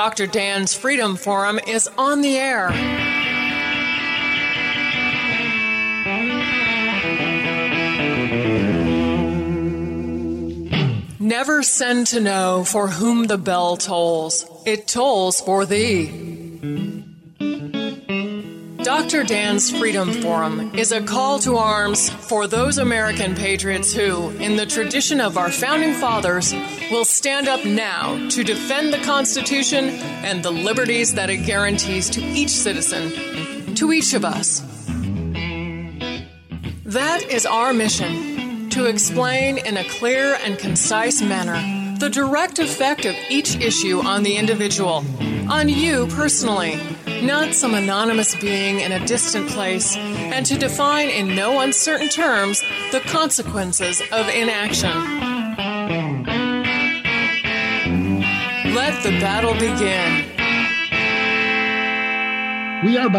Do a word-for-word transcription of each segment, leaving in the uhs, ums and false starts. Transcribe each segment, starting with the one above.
Doctor Dan's Freedom Forum is on the air. Never send to know for whom the bell tolls. It tolls for thee. Doctor Dan's Freedom Forum is a call to arms for those American patriots who, in the tradition of our founding fathers, will stand up now to defend the Constitution and the liberties that it guarantees to each citizen, to each of us. That is our mission, to explain in a clear and concise manner the direct effect of each issue on the individual, on you personally, not some anonymous being in a distant place, and to define in no uncertain terms the consequences of inaction. Let the battle begin. We are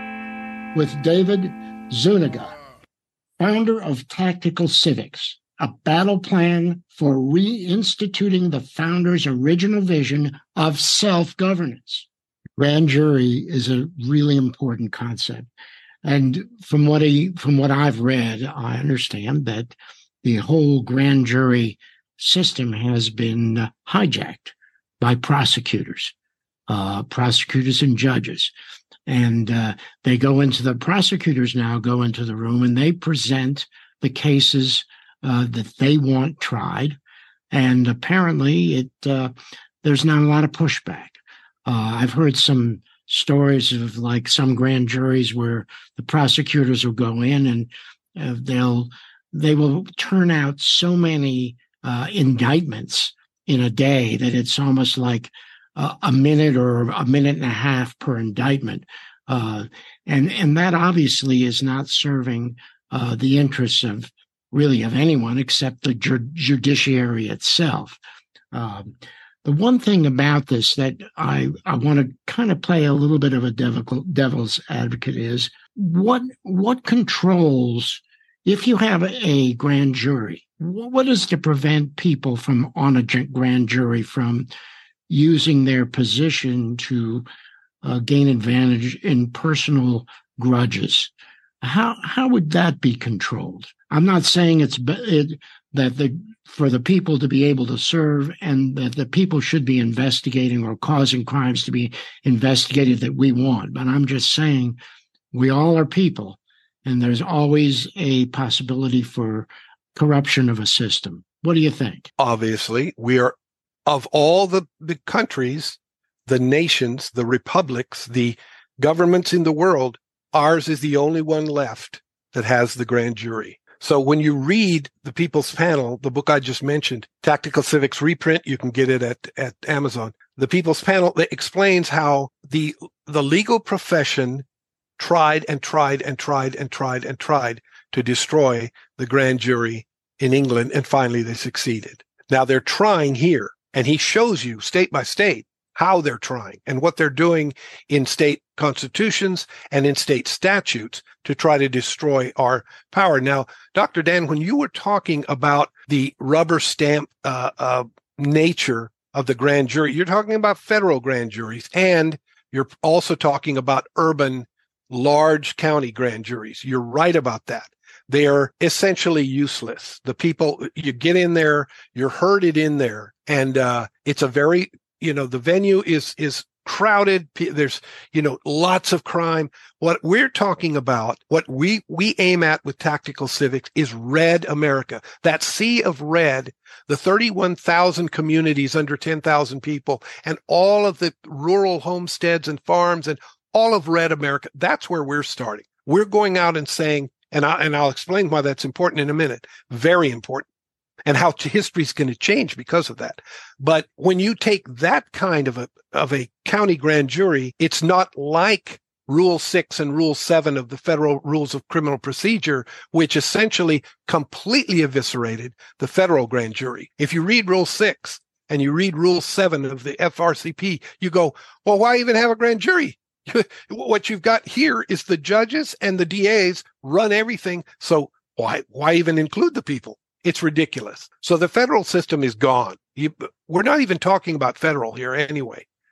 back with David Zuniga, founder of Tactical Civics, a battle plan for reinstituting the founders' original vision of self-governance. Grand jury is a really important concept. And from what he, from what I've read, I understand that the whole grand jury system has been uh, hijacked by prosecutors, uh, prosecutors and judges. And uh, they go into the prosecutors now go into the room and they present the cases uh, that they want tried. And apparently it uh, there's not a lot of pushback. Uh, I've heard some stories of like some grand juries where the prosecutors will go in and uh, they'll they will turn out so many uh, indictments in a day that it's almost like uh, a minute or a minute and a half per indictment, uh, and and that obviously is not serving uh, the interests of really of anyone except the ju- judiciary itself. Um, The one thing about this that I, I want to kind of play a little bit of a devil, devil's advocate is what what controls, if you have a grand jury, what is to prevent people from on a grand jury from using their position to uh, gain advantage in personal grudges? How how would that be controlled? I'm not saying it's it, that the for the people to be able to serve and that the people should be investigating or causing crimes to be investigated that we want. But I'm just saying we all are people, and there's always a possibility for corruption of a system. What do you think? Obviously, we are, of all the, the countries, the nations, the republics, the governments in the world, ours is the only one left that has the grand jury. So when you read The People's Panel, the book I just mentioned, Tactical Civics reprint, you can get it at, at Amazon. The People's Panel that explains how the the legal profession tried and tried and tried and tried and tried to destroy the grand jury in England, and finally they succeeded. Now they're trying here, and he shows you state by state how they're trying and what they're doing in state constitutions and in state statutes to try to destroy our power. Now, Doctor Dan, when you were talking about the rubber stamp uh, uh, nature of the grand jury, you're talking about federal grand juries, and you're also talking about urban, large county grand juries. You're right about that. They are essentially useless. The people, you get in there, you're herded in there, and uh, it's a very You know, the venue is is crowded. There's, you know, lots of crime. What we're talking about, what we we aim at with Tactical Civics is red America. That sea of red, the thirty-one thousand communities under ten thousand people, and all of the rural homesteads and farms and all of red America. That's where we're starting. We're going out and saying, and I and I'll explain why that's important in a minute. Very important. And how history is going to change because of that. But when you take that kind of a of a county grand jury, it's not like Rule six and Rule seven of the Federal Rules of Criminal Procedure, which essentially completely eviscerated the federal grand jury. If you read Rule six and you read Rule seven of the F R C P, you go, well, why even have a grand jury? What you've got here is the judges and the D As run everything. So why why even include the people? It's ridiculous. So the federal system is gone. You, we're not even talking about federal here anyway.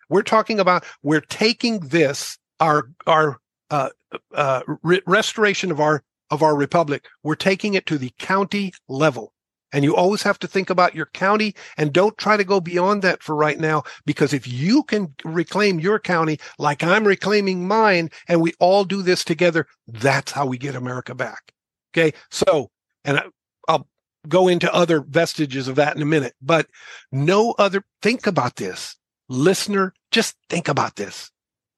We're talking about, we're taking this, our, our, uh, uh, re- restoration of our, of our republic. We're taking it to the county level. And you always have to think about your county, and don't try to go beyond that for right now, because if you can reclaim your county like I'm reclaiming mine, and we all do this together, that's how we get America back. Okay. So, and I, I'll go into other vestiges of that in a minute, but no other, think about this. Listener, just think about this.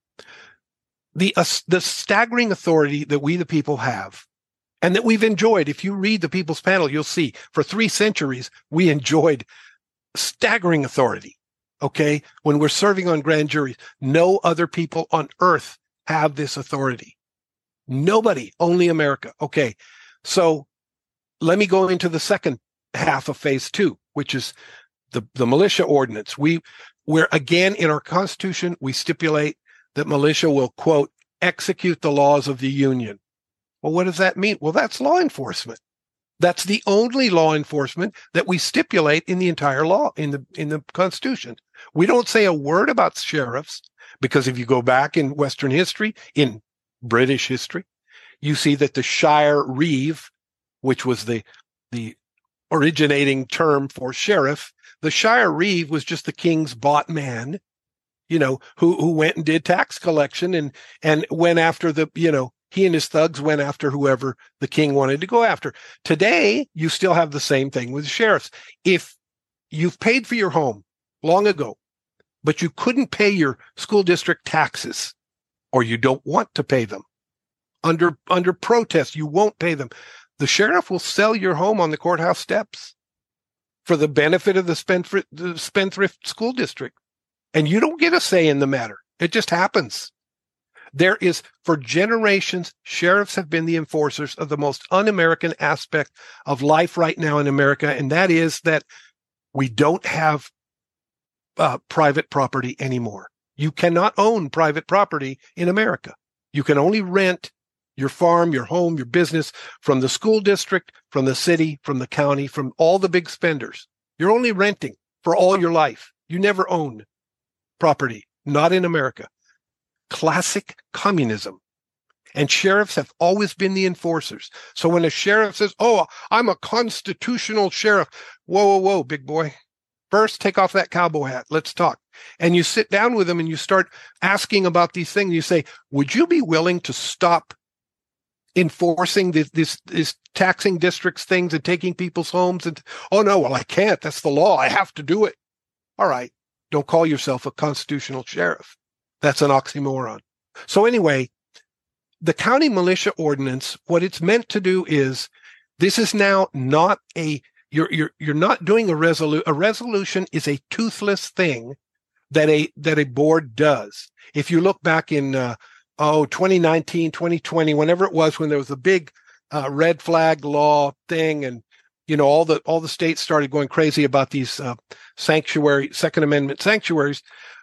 The, uh, the staggering authority that we, the people, have, and that we've enjoyed. If you read the People's Panel, you'll see for three centuries, we enjoyed staggering authority. Okay. When we're serving on grand juries, no other people on earth have this authority. Nobody, only America. Okay. So let me go into the second half of phase two, which is the, the militia ordinance. We, we're again in our Constitution, we stipulate that militia will, quote, execute the laws of the Union. Well, what does that mean? Well, that's law enforcement. That's the only law enforcement that we stipulate in the entire law, in the in the Constitution. We don't say a word about sheriffs, because if you go back in Western history, in British history, you see that the shire reeve, which was the the originating term for sheriff, the shire reeve was just the king's bought man, you know, who who went and did tax collection and and went after the, you know, he and his thugs went after whoever the king wanted to go after. Today, you still have the same thing with sheriffs. If you've paid for your home long ago, but you couldn't pay your school district taxes, or you don't want to pay them, under, under protest, you won't pay them, the sheriff will sell your home on the courthouse steps for the benefit of the spendthrift, the spendthrift school district. And you don't get a say in the matter. It just happens. There is, for generations, sheriffs have been the enforcers of the most un-American aspect of life right now in America, and that is that we don't have uh, private property anymore. You cannot own private property in America. You can only rent your farm, your home, your business from the school district, from the city, from the county, from all the big spenders. You're only renting for all your life. You never own property, not in America. Classic communism. And sheriffs have always been the enforcers. So when a sheriff says, oh, I'm a constitutional sheriff, whoa, whoa, whoa, big boy. First, take off that cowboy hat. Let's talk. And you sit down with them and you start asking about these things. You say, would you be willing to stop enforcing this, this, this taxing districts things and taking people's homes? And, oh, no, well, I can't. That's the law. I have to do it. All right. Don't call yourself a constitutional sheriff. That's an oxymoron. So anyway, the county militia ordinance, what it's meant to do is, this is now not a, you're, you're, you're not doing a resolution. A resolution is a toothless thing that a, that a board does. If you look back in, uh, oh, twenty nineteen, twenty twenty, whenever it was, when there was a big, uh, red flag law thing, and, you know, all the, all the states started going crazy about these, uh, sanctuary, Second Amendment sanctuaries.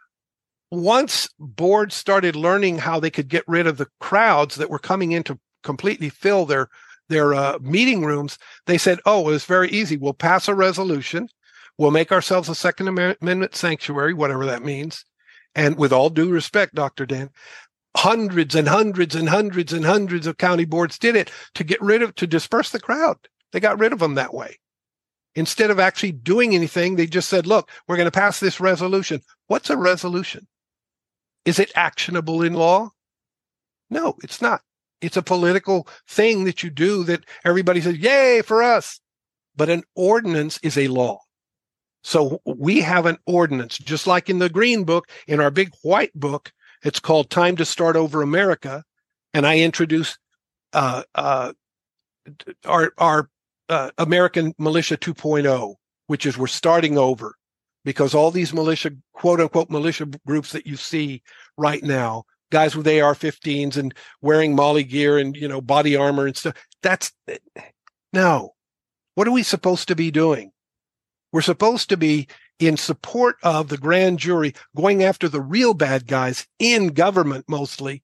Once boards started learning how they could get rid of the crowds that were coming in to completely fill their their uh, meeting rooms, they said, oh, it's very easy. We'll pass a resolution. We'll make ourselves a Second Amendment sanctuary, whatever that means. And with all due respect, Doctor Dan, hundreds and hundreds and hundreds and hundreds of county boards did it to get rid of, to disperse the crowd. They got rid of them that way. Instead of actually doing anything, they just said, look, we're going to pass this resolution. What's a resolution? Is it actionable in law? No, it's not. It's a political thing that you do that everybody says, yay for us. But an ordinance is a law. So we have an ordinance, just like in the Green Book, in our big white book, it's called Time to Start Over America. And I introduce uh, uh, our, our uh, American Militia two point oh, which is we're starting over. Because all these militia, quote unquote, militia groups that you see right now, guys with A R fifteens and wearing Molly gear and, you know, body armor and stuff, that's, no. What are we supposed to be doing? We're supposed to be in support of the grand jury, going after the real bad guys in government mostly.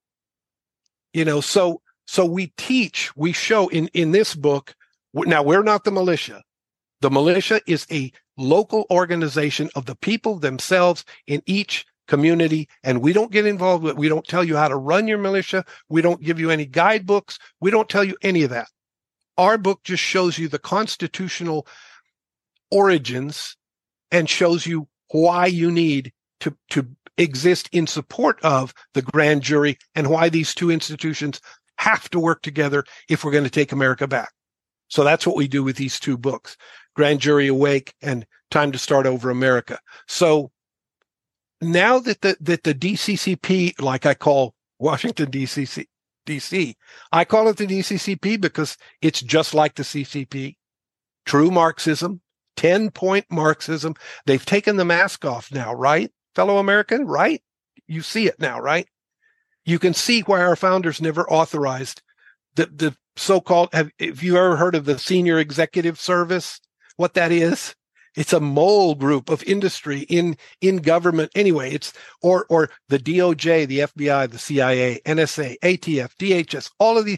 You know, so, so we teach, we show in, in this book, now we're not the militia. The militia is a local organization of the people themselves in each community, and we don't get involved with, we don't tell you how to run your militia. We don't give you any guidebooks. We don't tell you any of that. Our book just shows you the constitutional origins and shows you why you need to, to exist in support of the grand jury and why these two institutions have to work together if we're going to take America back. So that's what we do with these two books, Grand Jury Awake and Time to Start Over America. So now that the that the D C C P, like I call Washington, D C, D C, I call it the D C C P because it's just like the C C P, true Marxism, ten-point Marxism. They've taken the mask off now, right, fellow American, right? You see it now, right? You can see why our founders never authorized the, the so-called, have, have you ever heard of the Senior Executive Service? What that is? It's a mole group of industry in, in government. Anyway, it's, or, or the D O J, the F B I, the C I A, N S A, A T F, D H S, all of these,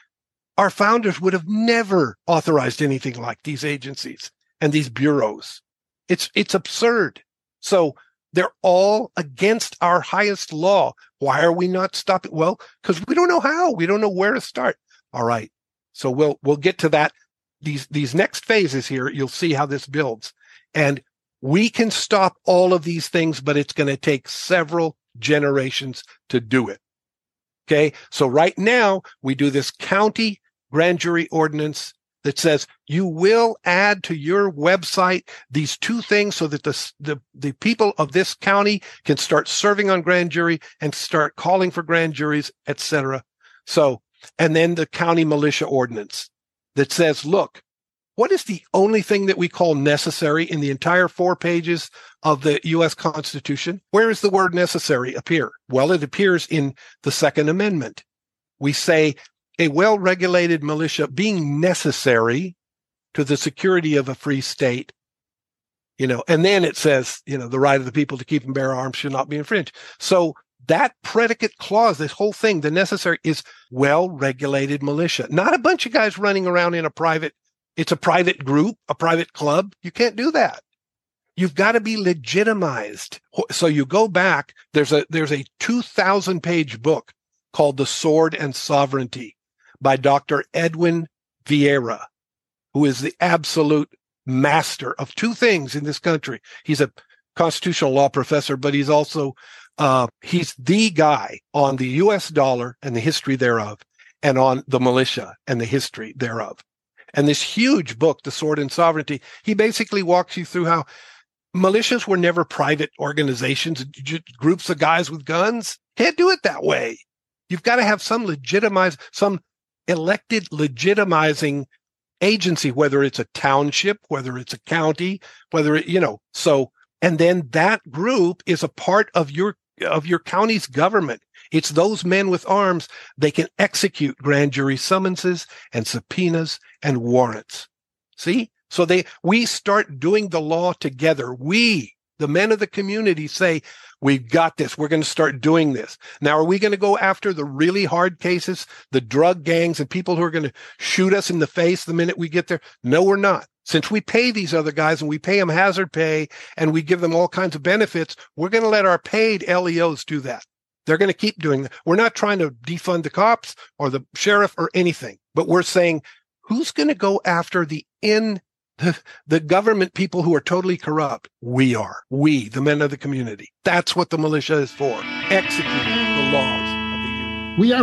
our founders would have never authorized anything like these agencies and these bureaus. It's, it's absurd. So they're all against our highest law. Why are we not stopping? Well, because we don't know how. We don't know where to start. All right. So we'll, we'll get to that. These, these next phases here, you'll see how this builds. And we can stop all of these things, but it's going to take several generations to do it. Okay. So right now we do this county grand jury ordinance that says you will add to your website these two things so that the, the, the people of this county can start serving on grand jury and start calling for grand juries, et cetera. So, and then the county militia ordinance that says, look, what is the only thing that we call necessary in the entire four pages of the U S Constitution? Where does the word necessary appear? Well, it appears in the Second Amendment. We say a well-regulated militia being necessary to the security of a free state, you know, and then it says, you know, the right of the people to keep and bear arms should not be infringed. So that predicate clause, this whole thing, the necessary is well-regulated militia, not a bunch of guys running around in a private, it's a private group, a private club. You can't do that. You've got to be legitimized. So you go back, there's a, there's a two thousand page book called The Sword and Sovereignty by Doctor Edwin Vieira, who is the absolute master of two things in this country. He's a constitutional law professor, but he's also, uh, he's the guy on the U S dollar and the history thereof, and on the militia and the history thereof. And this huge book, The Sword and Sovereignty, he basically walks you through how militias were never private organizations, groups of guys with guns. Can't do it that way. You've got to have some legitimize, some elected legitimizing agency, whether it's a township, whether it's a county, whether it, you know, so, and then that group is a part of your, of your county's government. It's those men with arms. They can execute grand jury summonses and subpoenas and warrants. See? So they, we start doing the law together. We, the men of the community, say, we've got this. We're going to start doing this. Now, are we going to go after the really hard cases, the drug gangs and people who are going to shoot us in the face the minute we get there? No, we're not. Since we pay these other guys and we pay them hazard pay and we give them all kinds of benefits, we're going to let our paid L E Os do that. They're going to keep doing that. We're not trying to defund the cops or the sheriff or anything, but we're saying, who's going to go after the in the, the government people who are totally corrupt? We are. We, the men of the community. That's what the militia is for. Executing the laws of the union. We are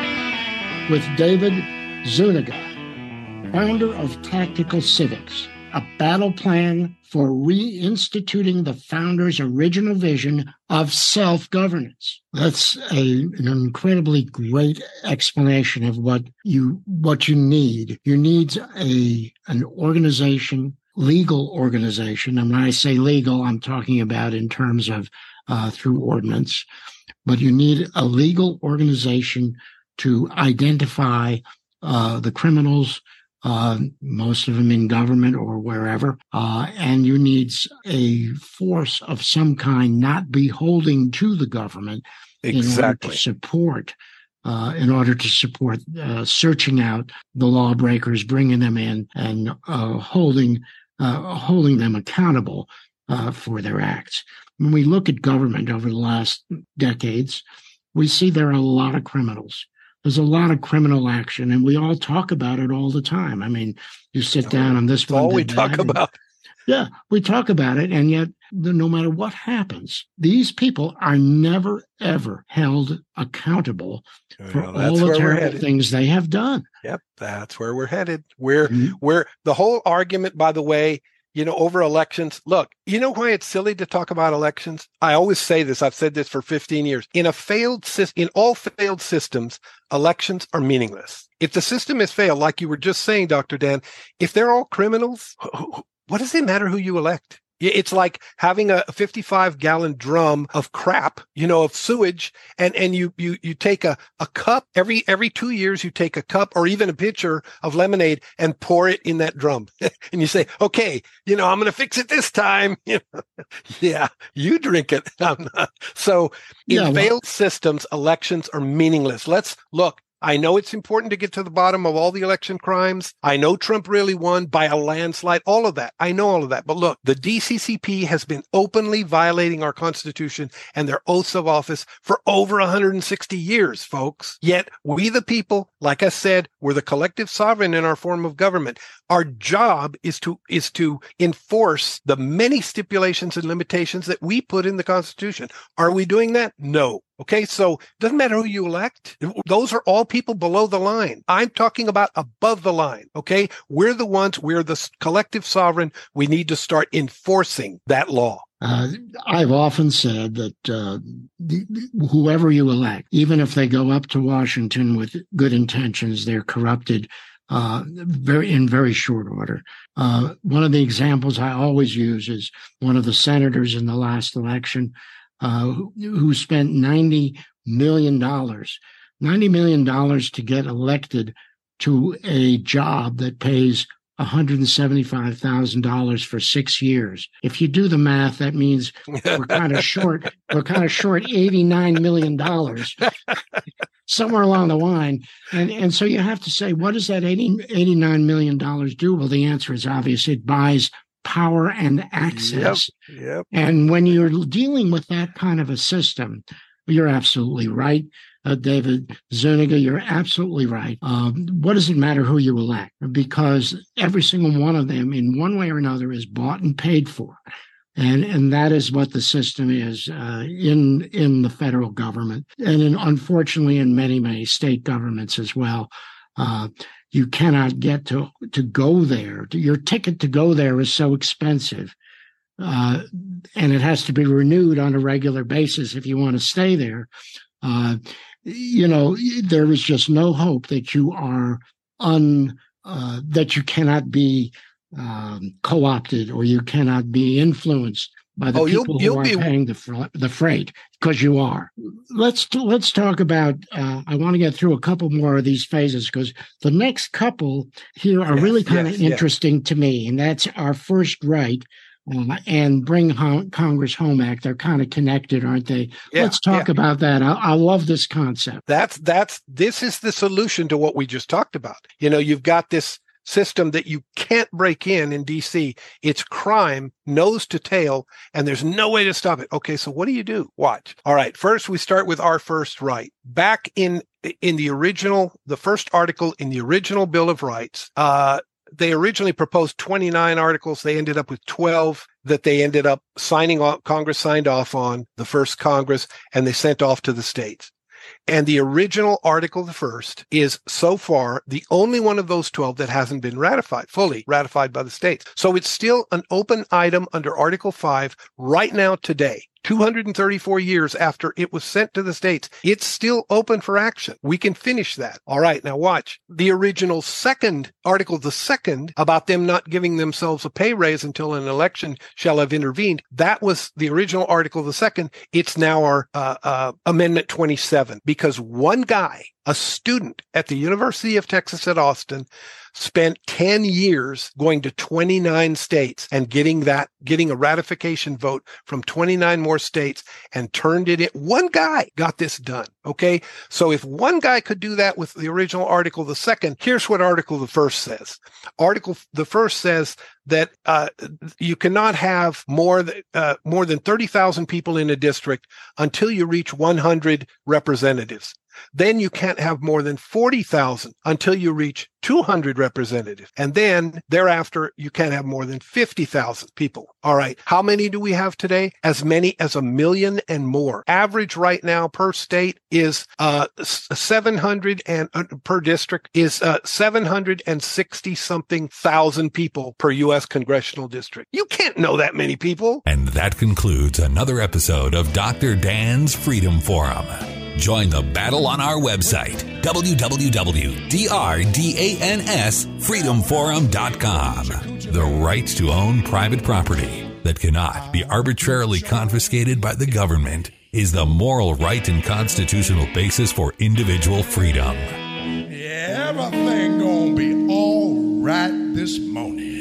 back with David Zuniga, founder of Tactical Civics, a battle plan for reinstituting the founders' original vision of self-governance. That's a, an incredibly great explanation of what you what you need. You need a an organization, legal organization. And when I say legal, I'm talking about in terms of uh, through ordinance. But you need a legal organization to identify uh, the criminals, Uh, most of them in government or wherever, uh, and you need a force of some kind not beholden to the government exactly. in order to support, uh, in order to support uh, searching out the lawbreakers, bringing them in, and uh, holding uh, holding them accountable uh, for their acts. when we look at government over the last decades, we see there are a lot of criminals. There's a lot of criminal action, and we all talk about it all the time. I mean, you sit down on this That's one. all we talk and, about. Yeah, we talk about it, and yet no matter what happens, these people are never, ever held accountable for well, all the terrible things they have done. Yep, that's where we're headed. We're, Mm-hmm. we're the whole argument, by the way, you know, over elections. Look, you know why it's silly to talk about elections? I always say this. I've said this for fifteen years. In a failed system, in all failed systems, elections are meaningless. If the system has failed, like you were just saying, Doctor Dan, if they're all criminals, what does it matter who you elect? It's like having a fifty-five gallon drum of crap, you know, of sewage, and, and you, you, you take a, a cup every, every two years, you take a cup or even a pitcher of lemonade and pour it in that drum. And you say, okay, you know, I'm going to fix it this time. You know, yeah, you drink it. I'm not. So in Yeah, well- failed systems, elections are meaningless. Let's look. I know it's important to get to the bottom of all the election crimes. I know Trump really won by a landslide, all of that. I know all of that. But look, the D C C P has been openly violating our Constitution and their oaths of office for over one hundred sixty years, folks. Yet we, the people, like I said, we're the collective sovereign in our form of government. Our job is to is to enforce the many stipulations and limitations that we put in the Constitution. Are we doing that? No. Okay, so it doesn't matter who you elect. Those are all people below the line. I'm talking about above the line. Okay, we're the ones, we're the collective sovereign. We need to start enforcing that law. Uh, I've often said that uh, the, whoever you elect, even if they go up to Washington with good intentions, they're corrupted uh, very in very short order. Uh, one of the examples I always use is one of the senators in the last election uh, who, who spent ninety million dollars, ninety million dollars to get elected to a job that pays one hundred seventy-five thousand dollars for six years. If you do the math, that means we're kind of short. We're kind of short eighty-nine million dollars somewhere along the line. And, and so you have to say, what does that eighty, eighty-nine million dollars do? Well, the answer is obvious. It buys power and access. Yep, yep. And when you're dealing with that kind of a system, you're absolutely right. Uh, David Zuniga, you're absolutely right. Um, what does it matter who you elect? Because every single one of them, in one way or another, is bought and paid for. And and that is what the system is uh, in in the federal government. And in, unfortunately, in many, many state governments as well. Uh, you cannot get to, to go there. Your ticket to go there is so expensive. Uh, and it has to be renewed on a regular basis if you want to stay there. Uh, you know, there is just no hope that you are un, uh, that you cannot be um, co-opted or you cannot be influenced by the oh, people you'll, who you'll are be... paying the fr- the freight, because you are. Let's let's talk about. Uh, I want to get through a couple more of these phases because the next couple here are yes, really kind of yes, interesting yes. to me, and that's our first right. Uh, and Bring Home, Congress Home Act. They're kind of connected, aren't they? Yeah, Let's talk yeah. about that. I, I love this concept. That's that's this is the solution to what we just talked about. You know, you've got this system that you can't break in in D C. It's crime, nose to tail, and there's no way to stop it. Okay, so what do you do? Watch. All right, first we start with our first right. Back in in the original, the first article in the original Bill of Rights, uh, they originally proposed twenty-nine articles. They ended up with twelve that they ended up signing off. Congress signed off on the first Congress, and they sent off to the states. And the original Article the First is so far the only one of those twelve that hasn't been ratified, fully ratified by the states. So it's still an open item under Article Five right now today. two hundred thirty-four years after it was sent to the states, it's still open for action. We can finish that. All right, now watch. The original second, Article the Second, about them not giving themselves a pay raise until an election shall have intervened, that was the original Article the Second. It's now our uh, uh, Amendment twenty-seven, because one guy a student at the University of Texas at Austin, spent ten years going to twenty-nine states and getting that, getting a ratification vote from twenty-nine more states and turned it in. One guy got this done. Okay. So if one guy could do that with the original Article the Second, here's what Article the First says. Article the First says that uh, you cannot have more than, uh, more than thirty thousand people in a district until you reach one hundred representatives. Then you can't have more than forty thousand until you reach two hundred representatives. And then thereafter, you can't have more than fifty thousand people. All right. How many do we have today? As many as a million and more. Average right now per state is uh, seven hundred and uh, per district is uh, seven hundred sixty something thousand people per U S congressional district. You can't know that many people. And that concludes another episode of Doctor Dan's Freedom Forum. Join the battle on our website, w w w dot d r dans freedom forum dot com. The right to own private property that cannot be arbitrarily confiscated by the government is the moral right and constitutional basis for individual freedom. Yeah, everything gonna be all right this morning.